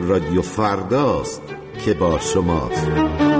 رادیو فرداست که با شماست.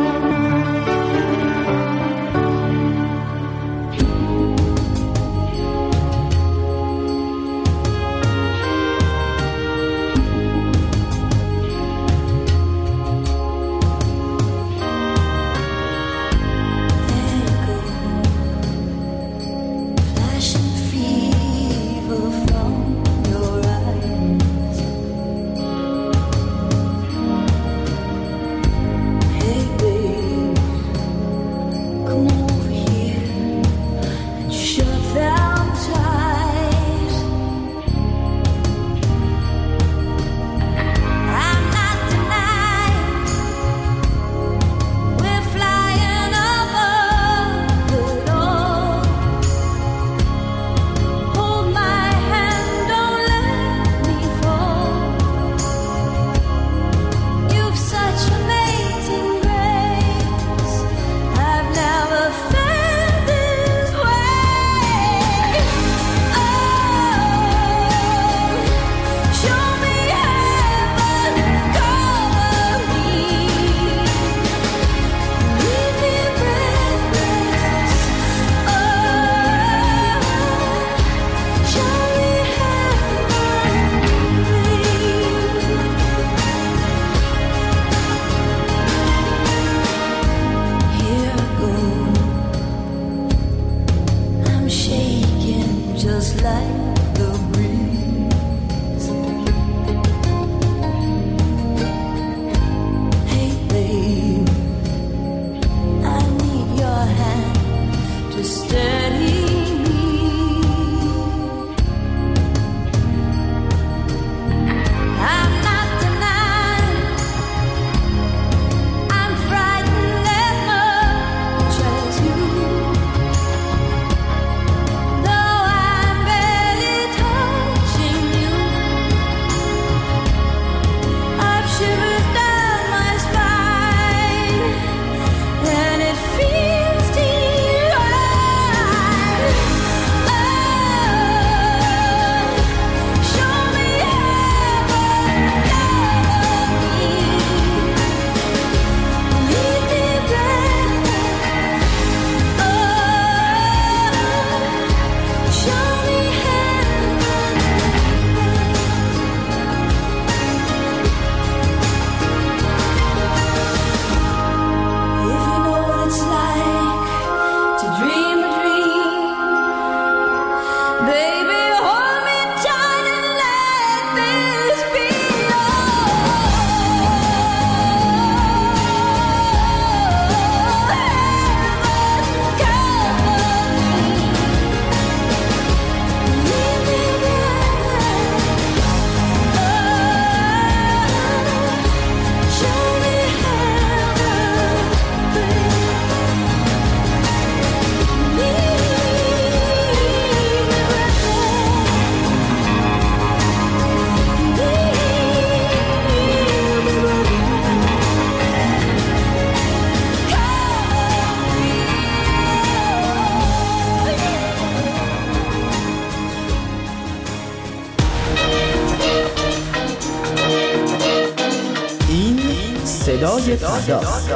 صدای فرداست.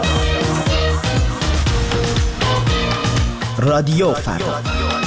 رادیو فردا.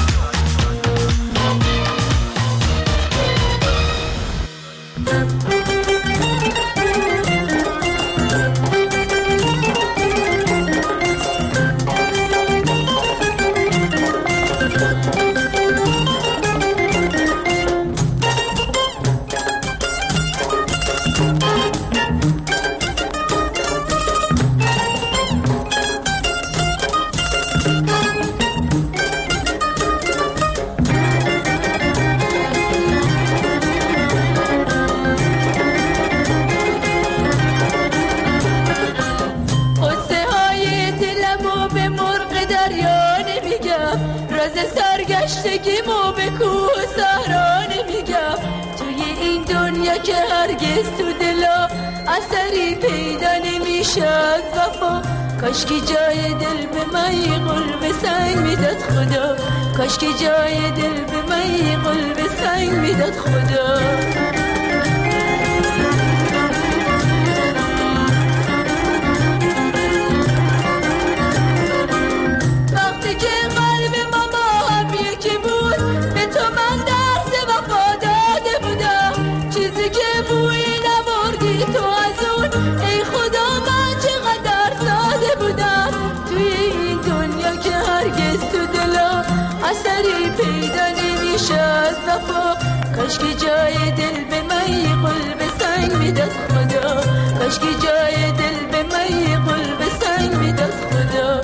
سرگشتگیمو به کوه و صحرا نمیگم، توی این دنیا که هرگز تو دلا اثری پیدا نمیشه از وفا. کاشکی جای دل به من قلب سنگ میداد خدا، کاشکی جای دل به من قلب سنگ میداد خدا. وفا کاش که جای دل به من قلب سنگ میداد خدا کاش که جای دل به من قلب سنگ میداد خدا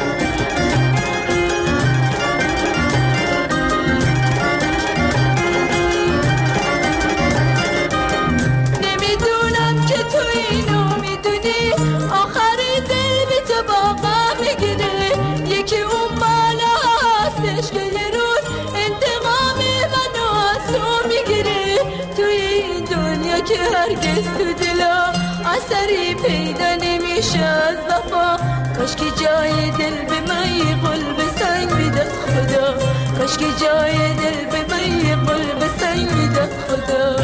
نمیدونم که تو اینو میدونی آخر دل به تو با غم میگیره یکی اون بالا هستش که یه روز انتقام منو از تو میگیره توی این دنیا که هرگز تو دلا اثری پیدا نمیشه از وفا کاش که جای دل به من قلب سنگ میداد خدا کاش که جای دل به من قلب سنگ میداد خدا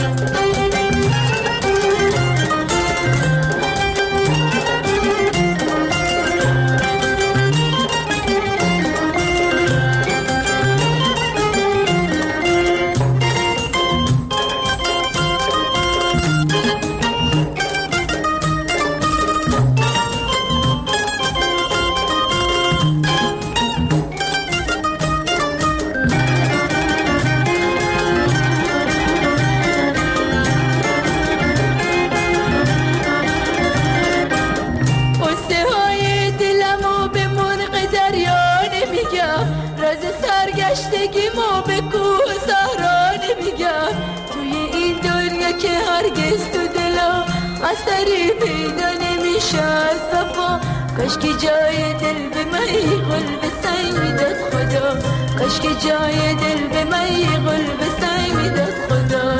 سرگشتگیمو به کوه صحرا نمیگم توی این دنیا که هرگز تو دلا اثری پیدا نمیشه از وفا کاش که جای دل به من قلب سنگ میداد خدا کاش که جای دل به من قلب سنگ میداد خدا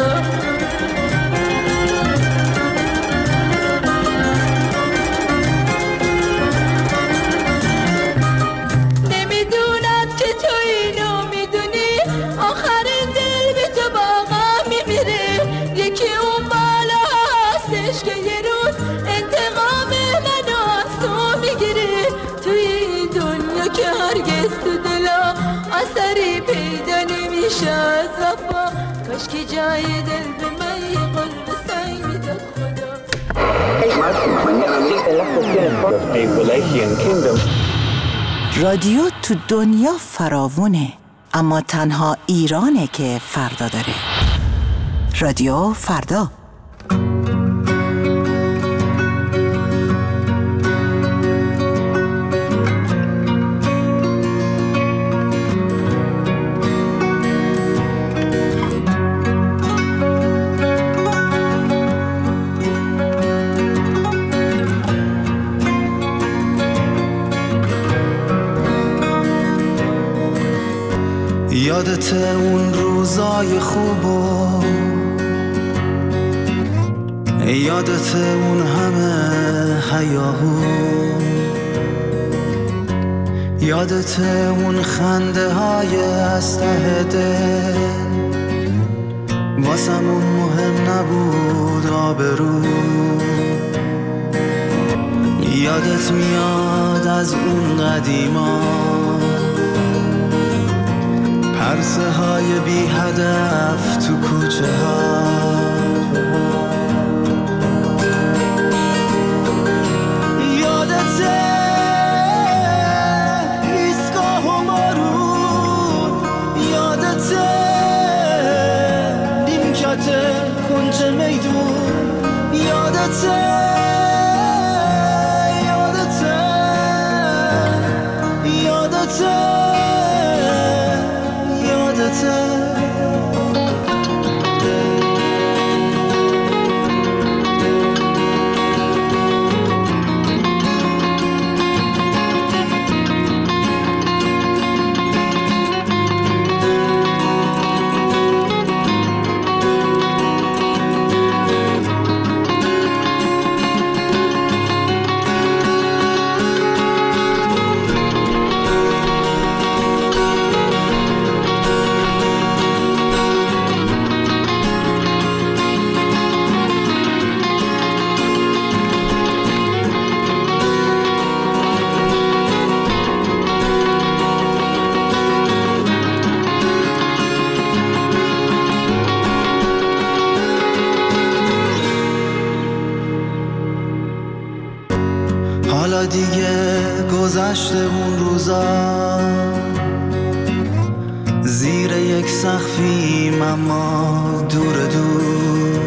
اثری پیدا نمیشه از وفا کاش که جای دل به من قلب سنگ میداد خدا رادیو تو دنیا فراوونه اما تنها ایرانه که فردا داره رادیو فردا یادت اون روزای خوبو یادت اون همه هیاهو یادت اون خنده های از ته دل واسمون مهم نبود آبرو یادت میاد از اون قدیما عرصه های بی هدف تو کوچه ها یادته ایستگاه و بارون یادته نیمکت کنج میدون یادته حالا دیگه گذشته اون روزا زیر یک سقفیم اما دور دور،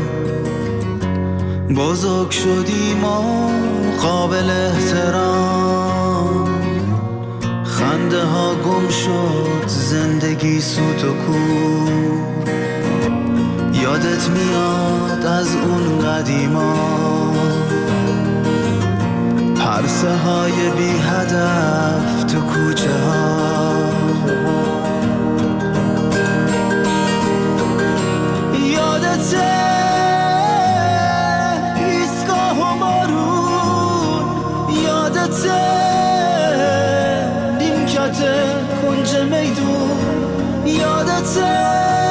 بزرگ شدیم و قابل احترام، خنده ها گم شد زندگی سوت و کور. یادت میاد از اون قدیما، پرسه های بی هدف تو کوچه ها. یادته ایستگاه و بارون، یادته نیمکت کنج میدون، یادته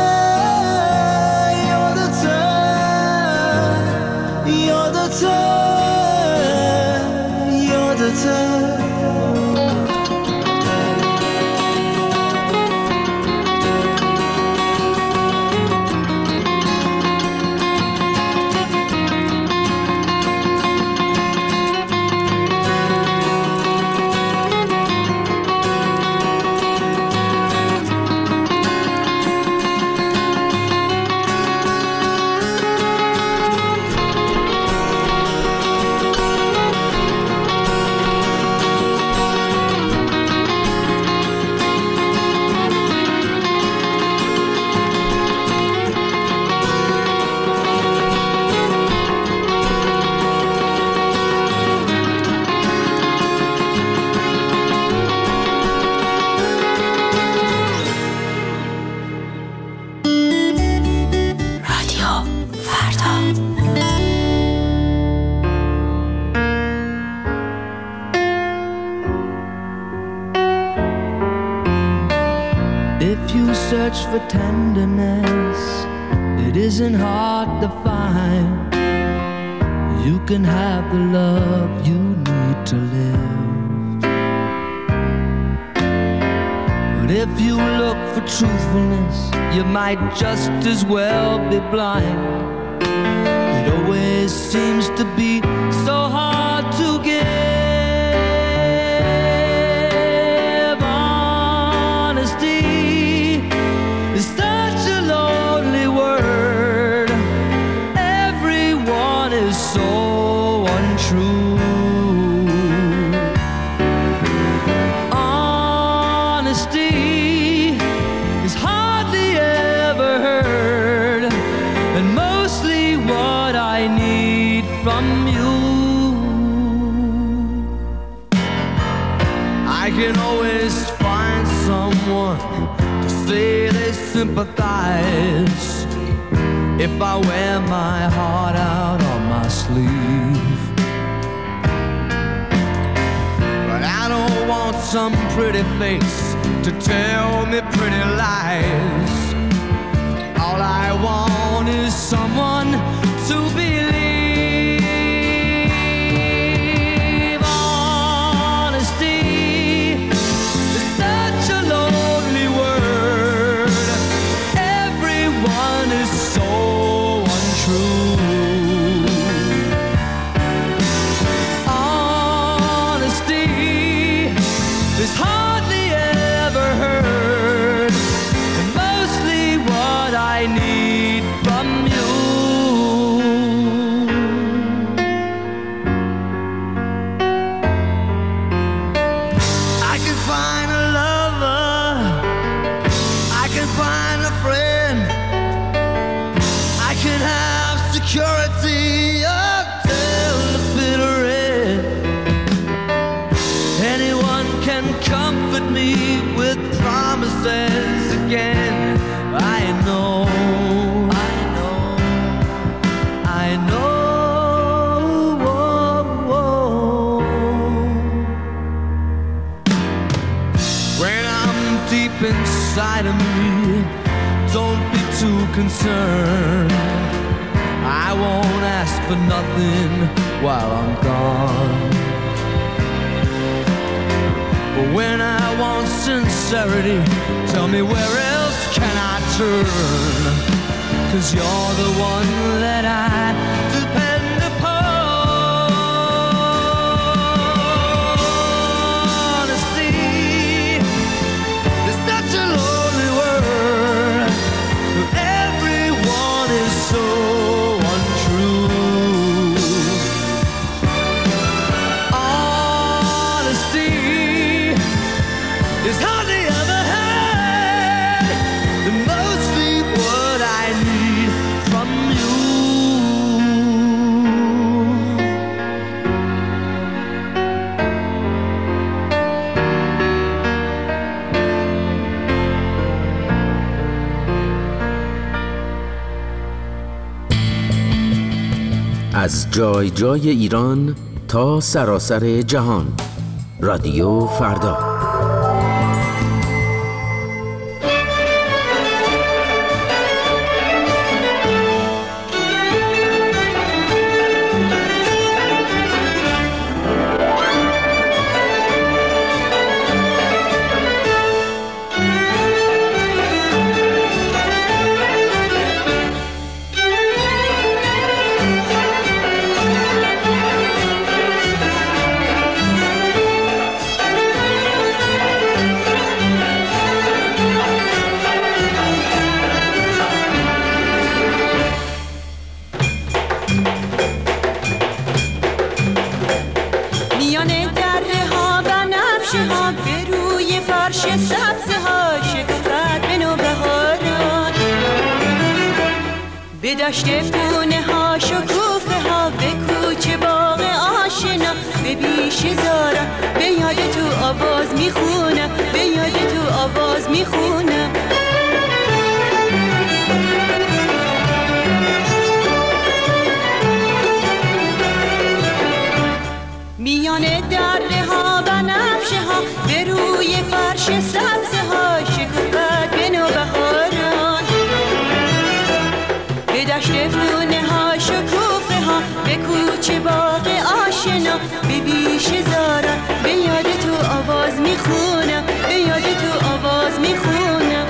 Search for tenderness, it isn't hard to find. You can have the love you need to live. But if you look for truthfulness, you might just as well be blind. It always seems to be so hard to give. Sympathize if I wear my heart out on my sleeve. But I don't want some pretty face to tell me pretty lies. All I want is someone to believe. Honesty is such a lonely word. Everyone is so untrue. Honesty is hardly ever heard, and mostly what I need from you. I can find a lover, I can find a friend, I can have security until the bitter end. Anyone can comfort me with promises again. I know, I know, I know. When I'm deep inside of me, don't be too concerned. I won't ask for nothing while I'm gone. But when I want sincerity, tell me where else can I turn? 'Cause you're the one that I depend upon. Honesty is such a lonely word. از جای جای ایران تا سراسر جهان. رادیو فردا. به دشت پونه ها شکوفه ها، به کوچه باغ آشنا، به بیش زارا، به یاد تو آواز میخونم، به یاد تو آواز میخونم. میان دره ها بنفشه ها، به روی فرش سبزه ها، شکوفت به نوبهاران. به دشت پونه ها شکوفه ها، به کوچه باغ آشنا، به بیش زارا، به یاد تو آواز میخونم، به یاد تو آواز میخونم.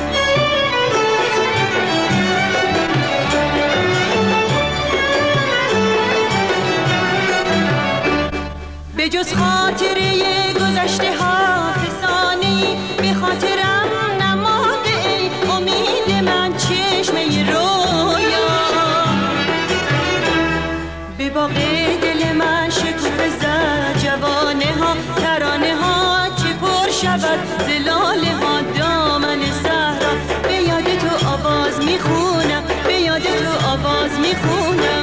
به جز خاطره گذشته ها فسانه‌ای به خاطرم نماده ای، امید من چشمه رویا. به باغ دل من شکوفه زد جوانه ها، ترانه ها چه پر شود زلاله ها، دامن صحرا، به یاد تو آواز میخونم، به یاد تو آواز میخونم.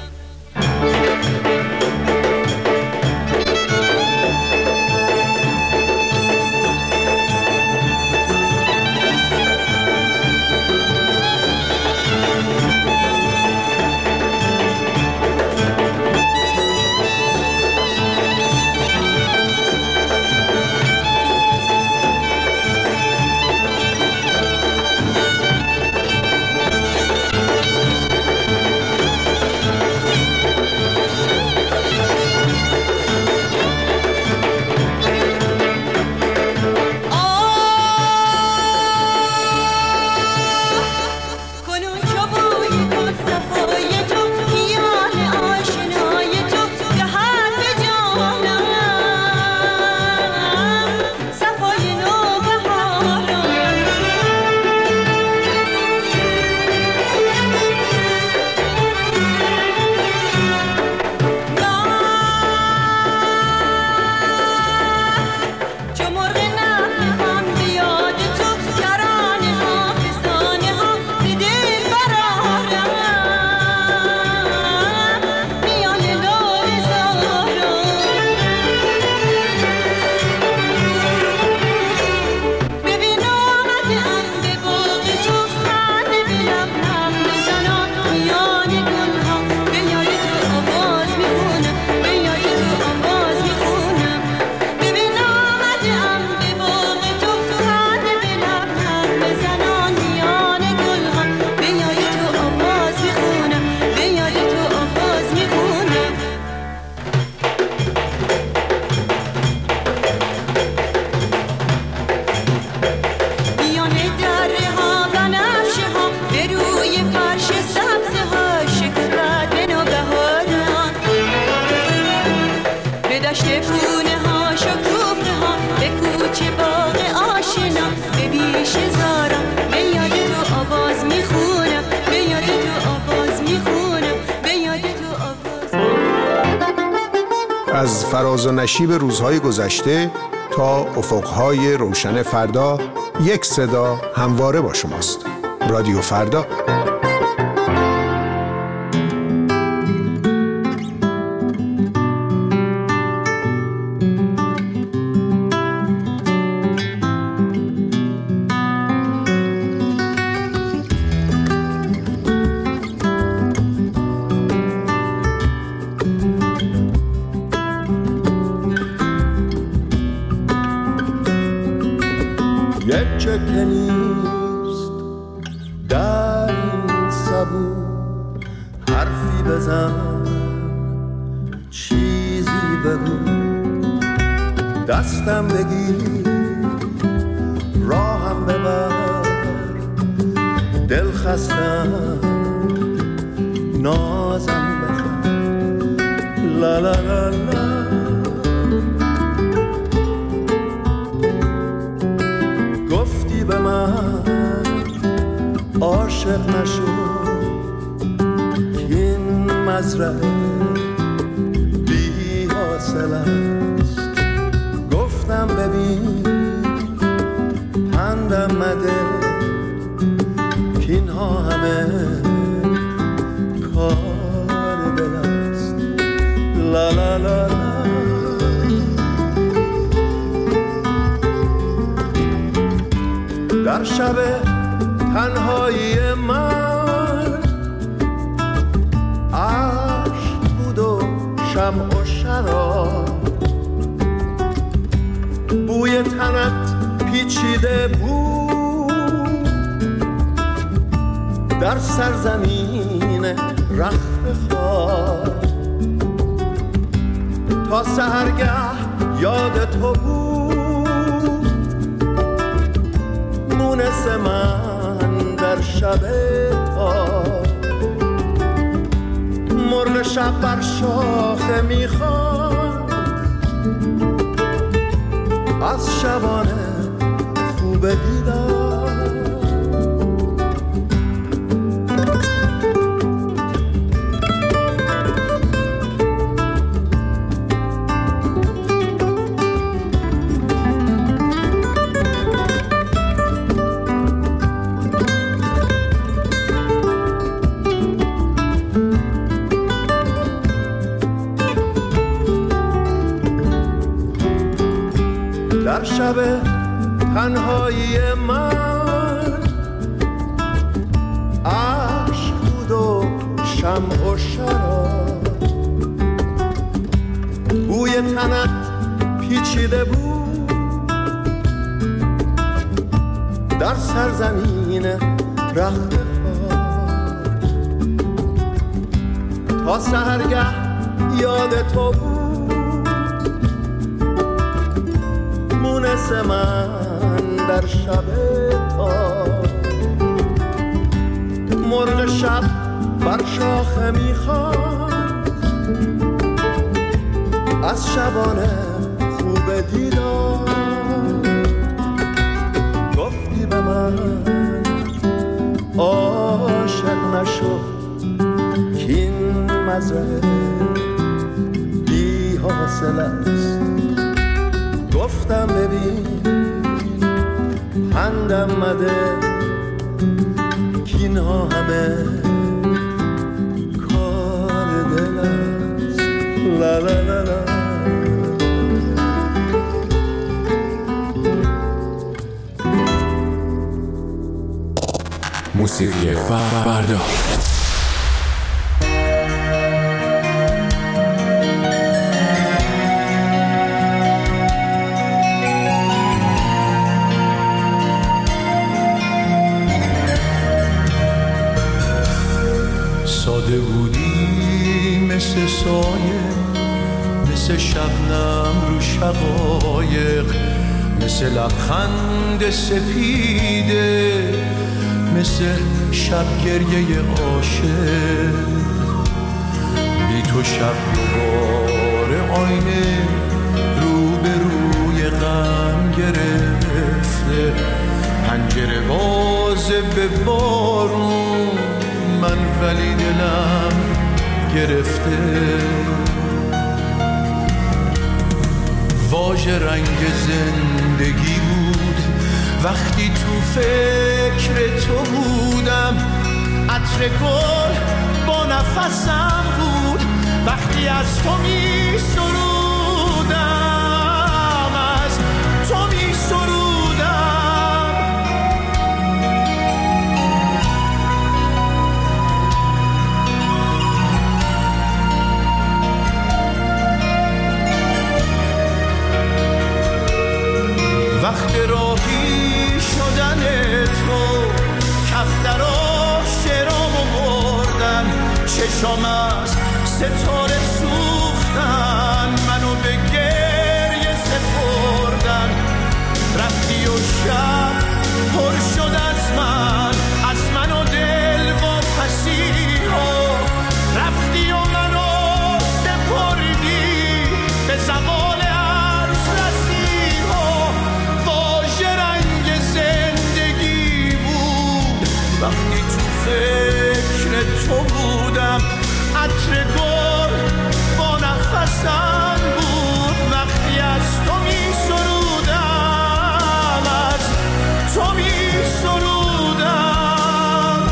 از فراز و نشیب روزهای گذشته تا افقهای روشن فردا، یک صدا همواره با شماست. رادیو فردا. صبور حرفی بزن، چیزی بگو، دستم بگیر، راهم ببر، دل خستم، نازم بخواه، لا لا لا لا. گفتی به من عاشق نشو، این مزرعه بی حاصل است. گفتم ببین پندم مده، که اینها همه کار دل است. لا لا لا لا. در شب تنهایی من عشق بود و شمع و شراب، بوی تنت پیچیده بود در سرزمین رخت خواب. تا سحرگه یاد تو بود، مونس من در شب تاب. مرغ شب بر شاخه میخواد، از شبانه خوب دیدار. در شب تنهایی من عشق بود و شمع و شراب، بوی تنت پیچیده بود در سرزمین رخت خواب. تا سحرگه یاد تو بود، مونس من در شب تاب. مرغ شب بر شاخه میخواد، از شبانه خوب دیدار. گفتی به من عاشق نشو، که این مزرعه بی حاصل است. گفتم ببین پندم مده، که اینها همه کار دل است. لا لا لا لا. موسیقی فردا. ساده بودی مثل سایه، مثل شبنم رو شقایق، مثل لبخند سپیده، مثل شب گریه عاشق. بی تو شب دوباره آینه رو به روی غم گرفته، پنجره بازه به بارون، من ولی دلم گرفته. واژه رنگ زندگی بود وقتی تو فکر تو بودم، عطر گل با نفسم بود وقتی از تو می سرودم، از تو می سرودم. وقت راهی شدن تو، کفترا شرام و چشام از ستاره سوختن، منو به گریه سپردن. رفتی و شب پر شد از من و دل و پسیها. رفتی و منو سپردی به زوال عرض رسیها. واژه رنگ زندگی بود وقتی تو فکر تو بودم. عطر گل با نفسم بود وقتی از تو می سرودم، از تو می سرودم.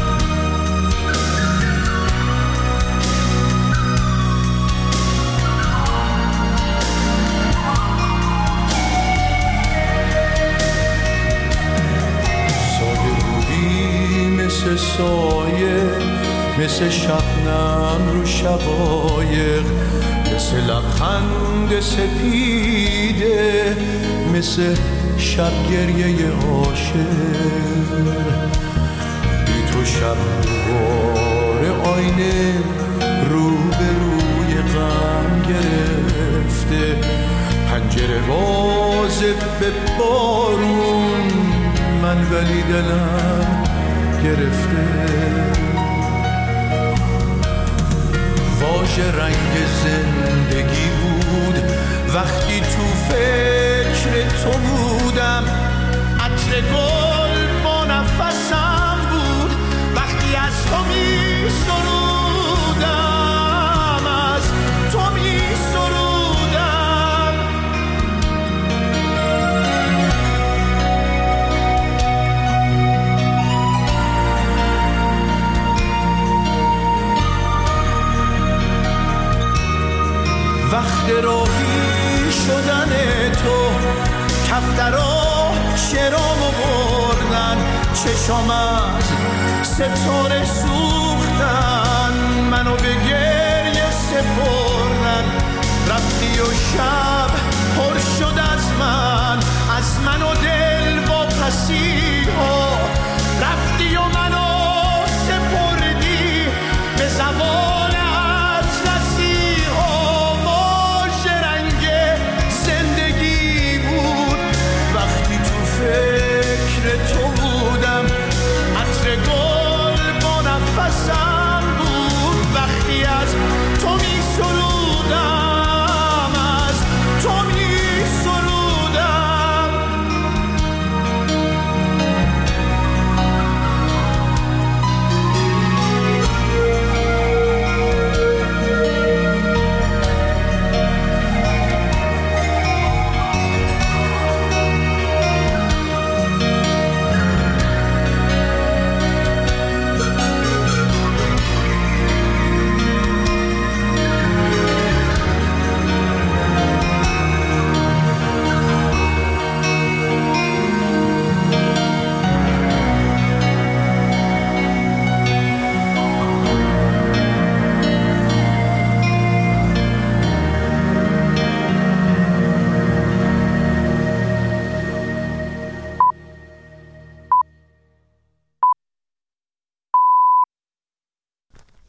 سایه بودی مثل سایه، مثل شبنم رو شقایق، مثل لبخند سپیده، مثل شب گریه عاشق. بی تو شب دوباره آینه رو به روی غم گرفته. پنجره بازه به بارون من ولی دلم گرفته. واژه رنگ زندگی بود وقتی تو فکر تو بودم. عطر گل با نفسم بود وقتی از تو می سرودم، از تو می سرودم. وقت راهی شدن تو کفترها شرامو بردن. چشام از ستاره سوختن، منو به گریه سپردن. رفتی و شب پر شد از من و دل و پسی